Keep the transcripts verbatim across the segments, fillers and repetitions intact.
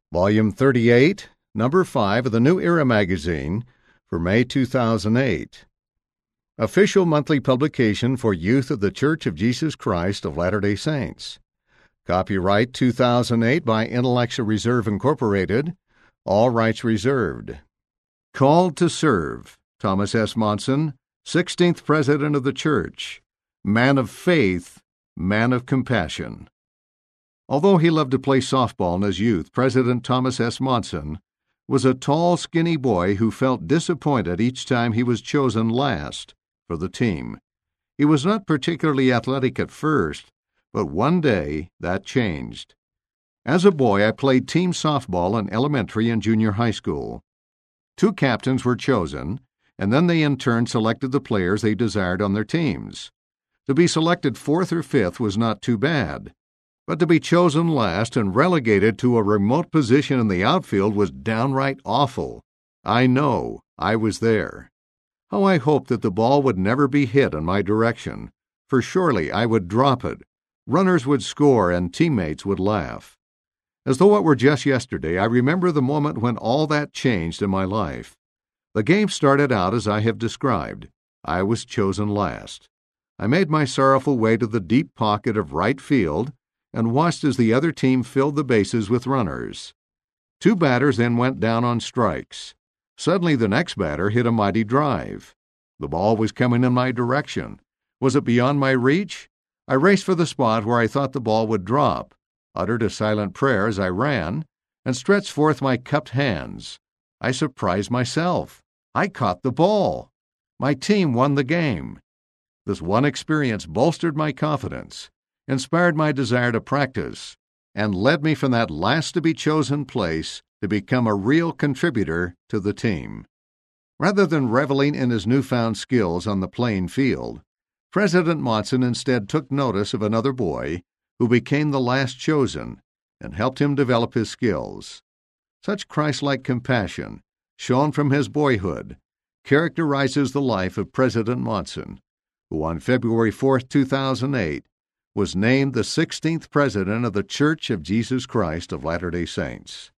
Volume thirty-eight, Number five of the New Era magazine for May two thousand eight. Official monthly publication for Youth of the Church of Jesus Christ of Latter-day Saints. Copyright two thousand eight by Intellectual Reserve Incorporated. All rights reserved. Called to Serve. Thomas S. Monson, sixteenth President of the Church. Man of faith, man of compassion. Although he loved to play softball in his youth, President Thomas S. Monson was a tall, skinny boy who felt disappointed each time he was chosen last for the team. He was not particularly athletic at first, but one day that changed. As a boy, I played team softball in elementary and junior high school. Two captains were chosen, and then they in turn selected the players they desired on their teams. To be selected fourth or fifth was not too bad, but to be chosen last and relegated to a remote position in the outfield was downright awful. I know. I was there. How I hoped that the ball would never be hit in my direction, for surely I would drop it. Runners would score and teammates would laugh. As though it were just yesterday, I remember the moment when all that changed in my life. The game started out as I have described. I was chosen last. I made my sorrowful way to the deep pocket of right field and watched as the other team filled the bases with runners. Two batters then went down on strikes. Suddenly the next batter hit a mighty drive. The ball was coming in my direction. Was it beyond my reach? I raced for the spot where I thought the ball would drop, uttered a silent prayer as I ran, and stretched forth my cupped hands. I surprised myself. I caught the ball. My team won the game. This one experience bolstered my confidence, inspired my desire to practice, and led me from that last-to-be-chosen place to become a real contributor to the team. Rather than reveling in his newfound skills on the playing field, President Monson instead took notice of another boy who became the last chosen and helped him develop his skills. Such Christ-like compassion, shown from his boyhood, characterizes the life of President Monson, who on February fourth, two thousand eight, was named the sixteenth President of the Church of Jesus Christ of Latter-day Saints.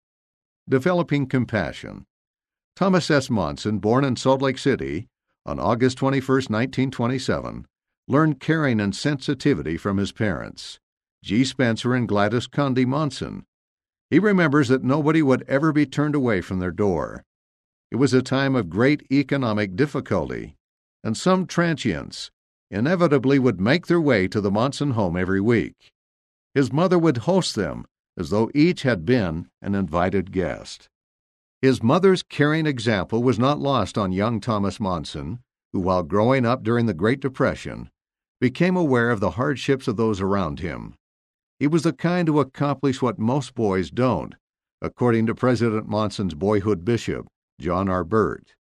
Developing compassion. Thomas S. Monson, born in Salt Lake City on August twenty-first, nineteen twenty-seven, learned caring and sensitivity from his parents, G. Spencer and Gladys Conde Monson. He remembers that nobody would ever be turned away from their door. It was a time of great economic difficulty, and some transients inevitably would make their way to the Monson home every week. His mother would host them as though each had been an invited guest. His mother's caring example was not lost on young Thomas Monson, who, while growing up during the Great Depression, became aware of the hardships of those around him. He was the kind to accomplish what most boys don't, according to President Monson's boyhood bishop, John R. Burt.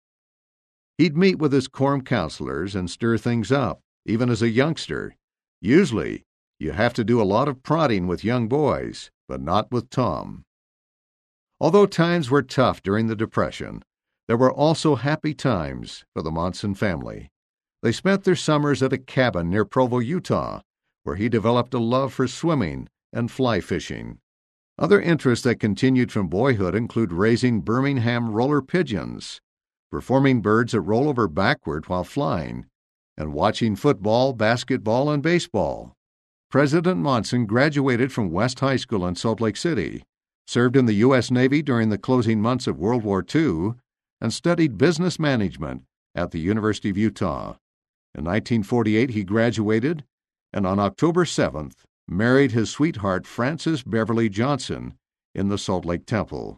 He'd meet with his quorum counselors and stir things up, even as a youngster. Usually, you have to do a lot of prodding with young boys, but not with Tom. Although times were tough during the Depression, there were also happy times for the Monson family. They spent their summers at a cabin near Provo, Utah, where he developed a love for swimming and fly fishing. Other interests that continued from boyhood include raising Birmingham roller pigeons, performing birds that roll over backward while flying, and watching football, basketball, and baseball. President Monson graduated from West High School in Salt Lake City, served in the U S Navy during the closing months of World War Two, and studied business management at the University of Utah. In nineteen forty-eight, he graduated, and on October seventh, married his sweetheart Frances Beverly Johnson in the Salt Lake Temple.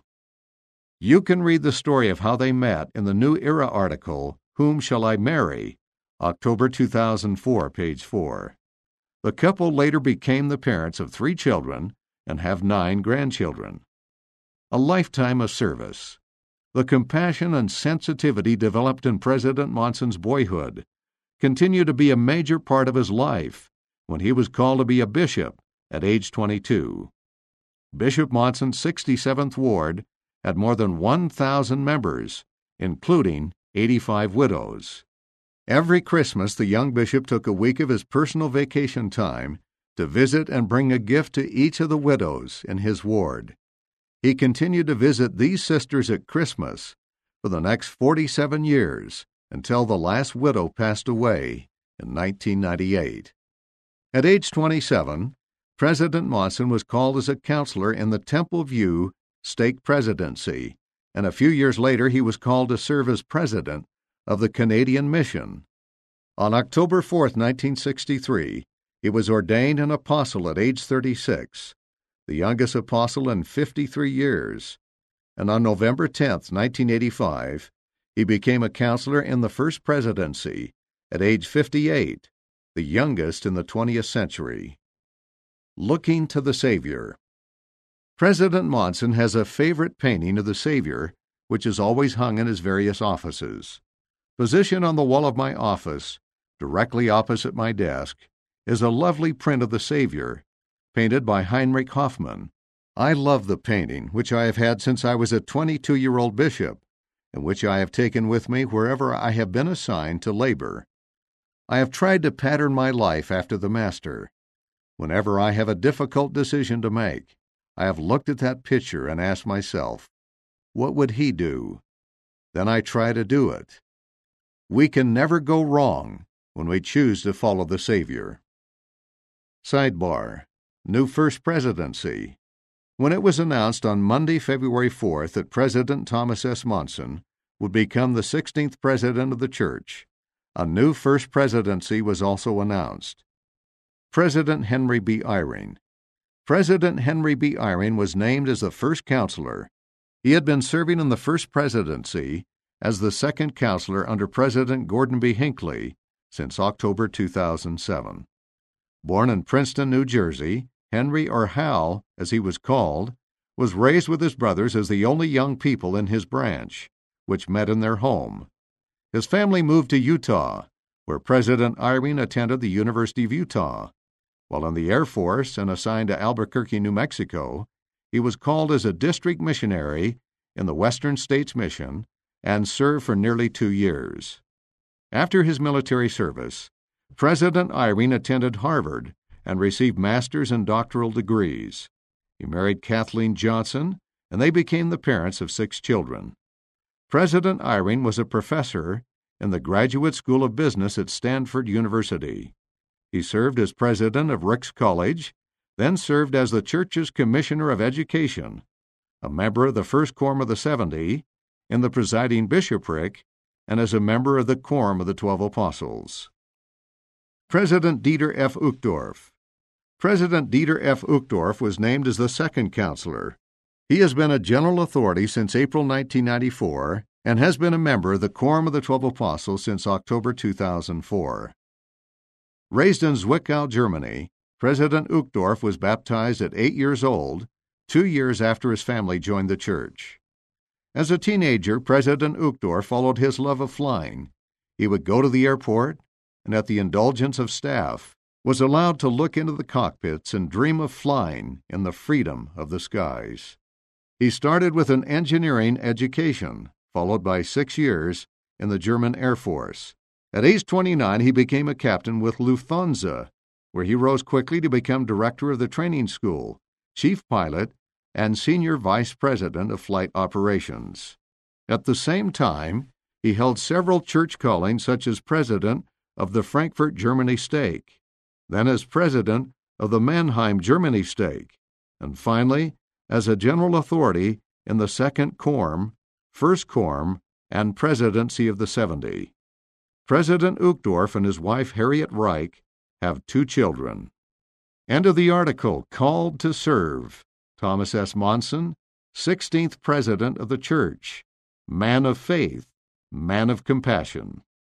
You can read the story of how they met in the New Era article, Whom Shall I Marry? October two thousand four, page four. The couple later became the parents of three children and have nine grandchildren. A lifetime of service. The compassion and sensitivity developed in President Monson's boyhood continued to be a major part of his life when he was called to be a bishop at age twenty-two. Bishop Monson's sixty-seventh Ward had more than one thousand members, including eighty-five widows. Every Christmas, the young bishop took a week of his personal vacation time to visit and bring a gift to each of the widows in his ward. He continued to visit these sisters at Christmas for the next forty-seven years until the last widow passed away in nineteen ninety-eight. At age twenty-seven, President Monson was called as a counselor in the Temple View Stake Presidency, and a few years later he was called to serve as president of the Canadian Mission. On October fourth, nineteen sixty-three, he was ordained an apostle at age thirty-six, the youngest apostle in fifty-three years, and on November tenth, nineteen eighty-five, he became a counselor in the First Presidency at age fifty-eight, the youngest in the twentieth century. Looking to the Savior. President Monson has a favorite painting of the Savior, which is always hung in his various offices. Positioned on the wall of my office, directly opposite my desk, is a lovely print of the Savior, painted by Heinrich Hoffmann. I love the painting, which I have had since I was a twenty-two-year-old bishop, and which I have taken with me wherever I have been assigned to labor. I have tried to pattern my life after the Master. Whenever I have a difficult decision to make, I have looked at that picture and asked myself, what would he do? Then I try to do it. We can never go wrong when we choose to follow the Savior. Sidebar: New First Presidency. When it was announced on Monday, February fourth, that President Thomas S. Monson would become the sixteenth President of the Church, a new First Presidency was also announced. President Henry B. Eyring. President Henry B. Eyring was named as the first counselor. He had been serving in the First Presidency as the second counselor under President Gordon B. Hinckley since October two thousand seven. Born in Princeton, New Jersey, Henry, or Hal, as he was called, was raised with his brothers as the only young people in his branch, which met in their home. His family moved to Utah, where President Eyring attended the University of Utah. While in the Air Force and assigned to Albuquerque, New Mexico, he was called as a district missionary in the Western States Mission and served for nearly two years. After his military service, President Eyring attended Harvard and received master's and doctoral degrees. He married Kathleen Johnson, and they became the parents of six children. President Eyring was a professor in the Graduate School of Business at Stanford University. He served as president of Ricks College, then served as the church's Commissioner of Education, a member of the First Quorum of the Seventy, in the presiding bishopric, and as a member of the Quorum of the Twelve Apostles. President Dieter F. Uchtdorf. President Dieter F. Uchtdorf was named as the second counselor. He has been a general authority since April nineteen ninety-four and has been a member of the Quorum of the Twelve Apostles since October two thousand four. Raised in Zwickau, Germany, President Uchtdorf was baptized at eight years old, two years after his family joined the church. As a teenager, President Uchtdorf followed his love of flying. He would go to the airport, and at the indulgence of staff, was allowed to look into the cockpits and dream of flying in the freedom of the skies. He started with an engineering education, followed by six years in the German Air Force. At age twenty-nine, he became a captain with Lufthansa, where he rose quickly to become director of the training school, chief pilot, and senior vice president of flight operations. At the same time, he held several church callings, such as president of the Frankfurt, Germany stake, then as president of the Mannheim, Germany stake, and finally as a general authority in the Second Quorum, First Quorum, and Presidency of the Seventy. President Uchtdorf and his wife Harriet Reich have two children. End of the article. Called to Serve. Thomas S. Monson, sixteenth President of the Church. Man of faith, man of compassion.